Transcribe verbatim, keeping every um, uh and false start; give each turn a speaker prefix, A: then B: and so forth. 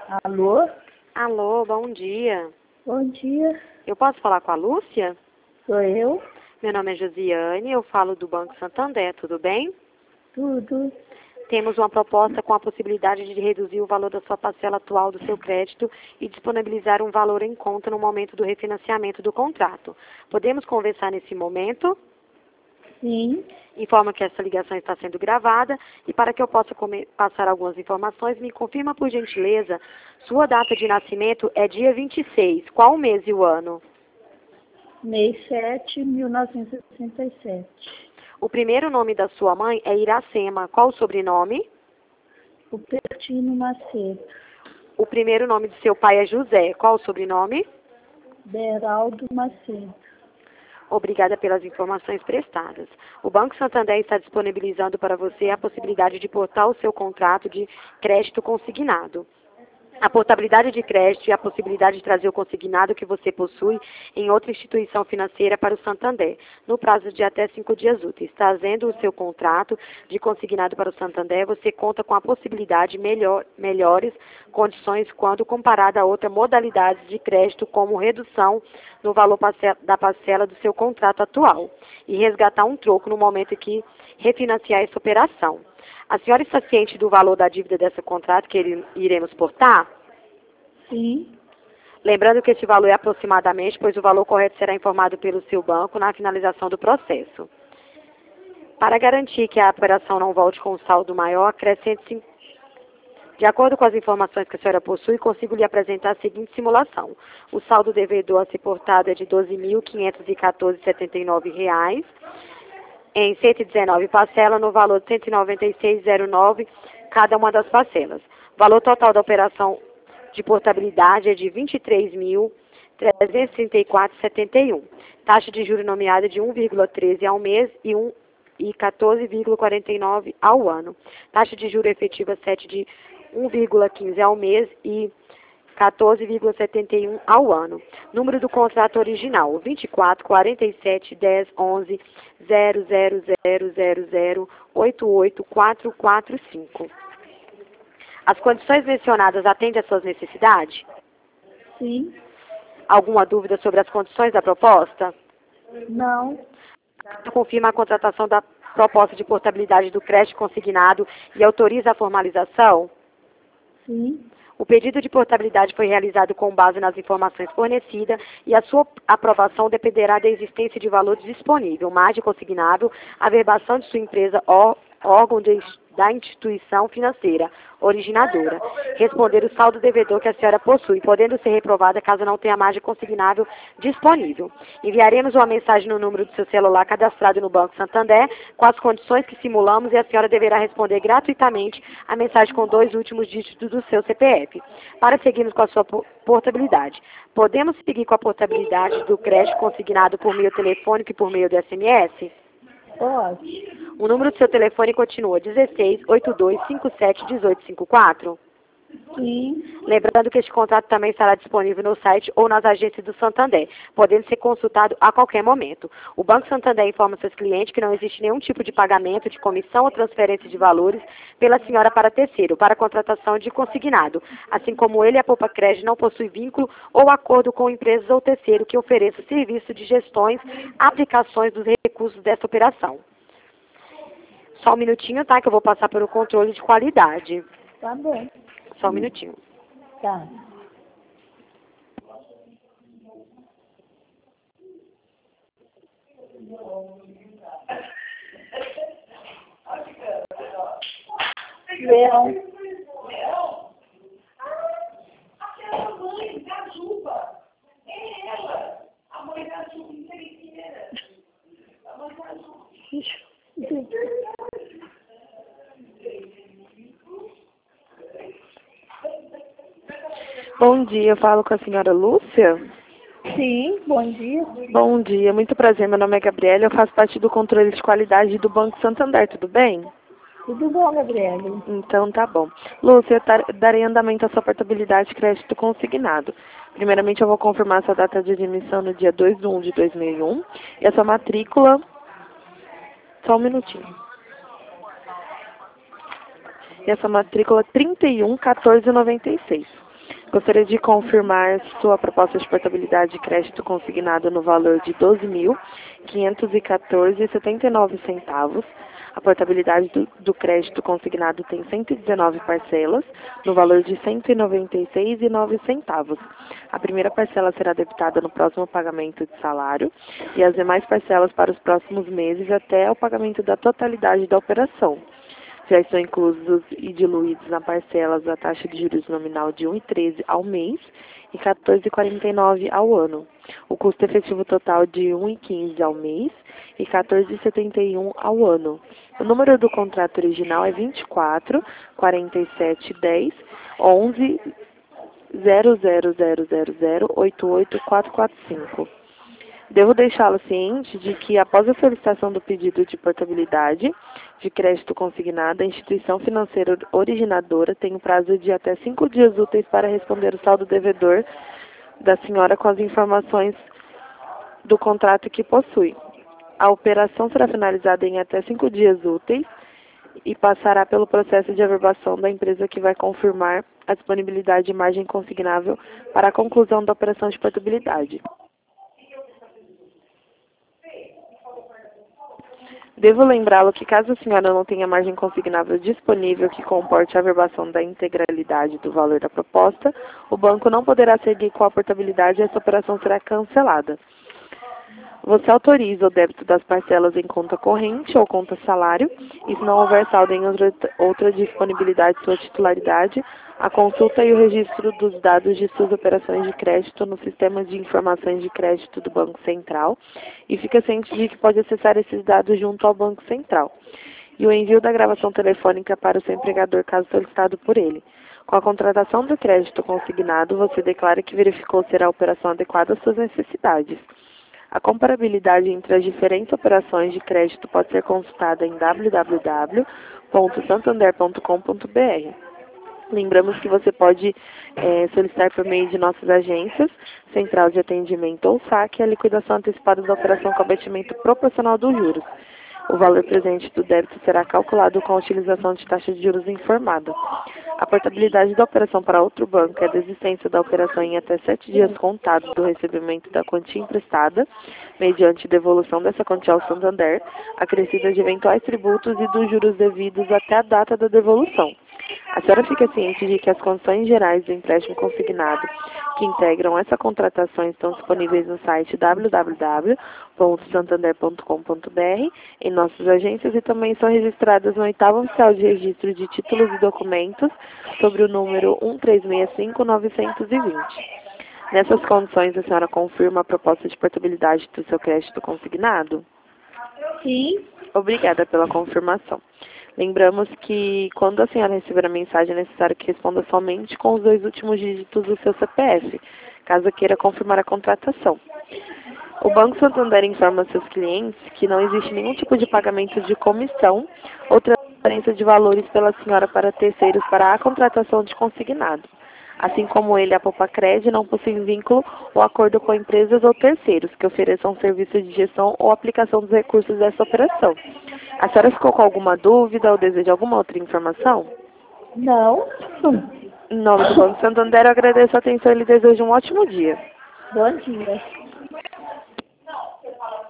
A: Alô?
B: Alô, bom dia.
A: Bom dia,
B: Eu posso falar com a Lúcia?
A: sou eu.
B: Meu nome é Josiane, eu falo do Banco Santander, tudo bem?
A: Tudo.
B: Temos uma proposta com a possibilidade de reduzir o valor da sua parcela atual do seu crédito e disponibilizar um valor em conta no momento do refinanciamento do contrato. Podemos conversar nesse momento?
A: Sim,
B: Informa que essa ligação está sendo gravada e para que eu possa come- passar algumas informações, me confirma por gentileza, sua data de nascimento é dia vinte e seis, qual o mês e o ano?
A: mês sete, mil novecentos e sessenta e sete.
B: O primeiro nome da sua mãe é Iracema, qual o sobrenome?
A: O Pertino Macedo.
B: O primeiro nome do seu pai é José, qual o sobrenome?
A: Beraldo Macedo.
B: Obrigada pelas informações prestadas. O Banco Santander está disponibilizando para você a possibilidade de portar o seu contrato de crédito consignado. A portabilidade de crédito e a possibilidade de trazer o consignado que você possui em outra instituição financeira para o Santander, no prazo de até cinco dias úteis. Trazendo o seu contrato de consignado para o Santander, você conta com a possibilidade de melhor, melhores condições quando comparada a outras modalidades de crédito, como redução no valor parcela, da parcela do seu contrato atual e resgatar um troco no momento em que refinanciar essa operação. A senhora está ciente do valor da dívida desse contrato que ele, iremos portar?
A: Sim,
B: Lembrando que esse valor é aproximadamente, pois o valor correto será informado pelo seu banco na finalização do processo. Para garantir que a operação não volte com um saldo maior, acrescente-se. De acordo com as informações que a senhora possui, consigo lhe apresentar a seguinte simulação. O saldo devedor a ser portado é de doze mil quinhentos e quatorze vírgula setenta e nove reais. Em cento e dezenove parcelas, no valor de cento e noventa e seis vírgula zero nove cada uma das parcelas. O valor total da operação de portabilidade é de vinte e três mil trezentos e trinta e quatro vírgula setenta e um. Taxa de juros nomeada de um vírgula treze ao mês e, um, e quatorze vírgula quarenta e nove ao ano. Taxa de juros efetiva sete de um vírgula quinze ao mês e quatorze vírgula setenta e um ao ano. Número do contrato original, vinte e quatro, quarenta e sete, dez, onze, zero zero zero zero zero, oito oito quatro quatro cinco. As condições mencionadas atendem às suas necessidades?
A: sim,
B: Alguma dúvida sobre as condições da proposta?
A: não,
B: Confirma a contratação da proposta de portabilidade do crédito consignado e autoriza a formalização?
A: sim,
B: O pedido de portabilidade foi realizado com base nas informações fornecidas e a sua aprovação dependerá da existência de valores disponível, margem consignável, averbação de sua empresa ou órgão de, da instituição financeira originadora. Responder o saldo devedor que a senhora possui, podendo ser reprovada caso não tenha margem consignável disponível. Enviaremos uma mensagem no número do seu celular cadastrado no Banco Santander com as condições que simulamos e a senhora deverá responder gratuitamente a mensagem com dois últimos dígitos do seu C P F. Para seguirmos com a sua portabilidade, podemos seguir com a portabilidade do crédito consignado por meio telefônico e por meio do S M S?
A: pode.
B: O número do seu telefone continua dezesseis, oitenta e dois, cinquenta e sete, dezoito cinquenta e quatro?
A: Sim,
B: Lembrando que este contrato também estará disponível no site ou nas agências do Santander, podendo ser consultado a qualquer momento. O Banco Santander informa seus clientes que não existe nenhum tipo de pagamento de comissão ou transferência de valores pela senhora para terceiro, para contratação de consignado, assim como ele, a Poupa Crédito, não possui vínculo ou acordo com empresas ou terceiro que ofereça serviço de gestões, aplicações dos recursos dessa operação. Só um minutinho, tá? Que eu vou passar pelo controle de qualidade.
A: tá bom.
B: Só um minutinho.
A: Tá. Leão.
C: Aquela mãe da Juba. É ela. A mãe da Juba inteira. A mãe da Juba.
B: Bom dia, eu falo com a senhora Lúcia.
A: Sim, bom dia.
B: Bom dia, muito prazer, meu nome é Gabriela, eu faço parte do controle de qualidade do Banco Santander, tudo bem?
A: Tudo bom, Gabriela?
B: Então tá bom. Lúcia, eu tar- darei andamento à sua portabilidade de crédito consignado. Primeiramente eu vou confirmar sua data de admissão no dia dois de um de dois mil e um e a sua matrícula. Só um minutinho. E essa matrícula trinta e um, quatorze, noventa e seis.
D: Gostaria de confirmar sua proposta de portabilidade de crédito consignado no valor de doze mil quinhentos e quatorze reais e setenta e nove centavos. A portabilidade do, do crédito consignado tem cento e dezenove parcelas, no valor de cento e noventa e seis reais e nove centavos. A primeira parcela será debitada no próximo pagamento de salário e as demais parcelas para os próximos meses até o pagamento da totalidade da operação. Já estão inclusos e diluídos na parcelas a taxa de juros nominal de um vírgula treze ao mês e quatorze vírgula quarenta e nove ao ano. O custo efetivo total de um vírgula quinze ao mês e quatorze vírgula setenta e um ao ano. O número do contrato original é vinte e quatro, quarenta e sete, dez, onze, zero zero zero zero zero, oito oito quatro quatro cinco. Devo deixá-lo ciente de que, após a solicitação do pedido de portabilidade de crédito consignado, a instituição financeira originadora tem um prazo de até cinco dias úteis para responder o saldo devedor da senhora com as informações do contrato que possui. A operação será finalizada em até cinco dias úteis e passará pelo processo de averbação da empresa que vai confirmar a disponibilidade de margem consignável para a conclusão da operação de portabilidade. Devo lembrá-lo que, caso a senhora não tenha margem consignável disponível que comporte a averbação da integralidade do valor da proposta, o banco não poderá seguir com a portabilidade e essa operação será cancelada. Você autoriza o débito das parcelas em conta corrente ou conta salário, e se não houver saldo em outra disponibilidade de sua titularidade, a consulta e o registro dos dados de suas operações de crédito no sistema de informações de crédito do Banco Central, e fica ciente de que pode acessar esses dados junto ao Banco Central, e o envio da gravação telefônica para o seu empregador caso solicitado por ele. Com a contratação do crédito consignado, você declara que verificou ser a operação adequada às suas necessidades. A comparabilidade entre as diferentes operações de crédito pode ser consultada em w w w ponto santander ponto com ponto b r. Lembramos que você pode é, solicitar por meio de nossas agências, Central de Atendimento ou saque, a liquidação antecipada da operação com abatimento proporcional dos juros. O valor presente do débito será calculado com a utilização de taxa de juros informada. A portabilidade da operação para outro banco é a desistência da operação em até sete dias contados do recebimento da quantia emprestada, mediante devolução dessa quantia ao Santander, acrescida de eventuais tributos e dos juros devidos até a data da devolução. A senhora fica ciente de que as condições gerais do empréstimo consignado que integram essa contratação estão disponíveis no site w w w ponto santander ponto com ponto b r, em nossas agências, e também são registradas no oitavo oficial de registro de títulos e documentos sobre o número um três seis cinco nove dois zero. Nessas condições, a senhora confirma a proposta de portabilidade do seu crédito consignado?
A: Sim.
D: Obrigada pela confirmação. Lembramos que, quando a senhora receber a mensagem, é necessário que responda somente com os dois últimos dígitos do seu C P F, caso queira confirmar a contratação. O Banco Santander informa seus clientes que não existe nenhum tipo de pagamento de comissão ou transferência de valores pela senhora para terceiros para a contratação de consignado. Assim como ele, a Popacred não possui vínculo ou acordo com empresas ou terceiros que ofereçam serviço de gestão ou aplicação dos recursos dessa operação. A senhora ficou com alguma dúvida ou deseja alguma outra informação?
A: Não.
D: Em nome do Banco Santander, eu agradeço a atenção e lhe desejo um ótimo dia.
A: Bom dia.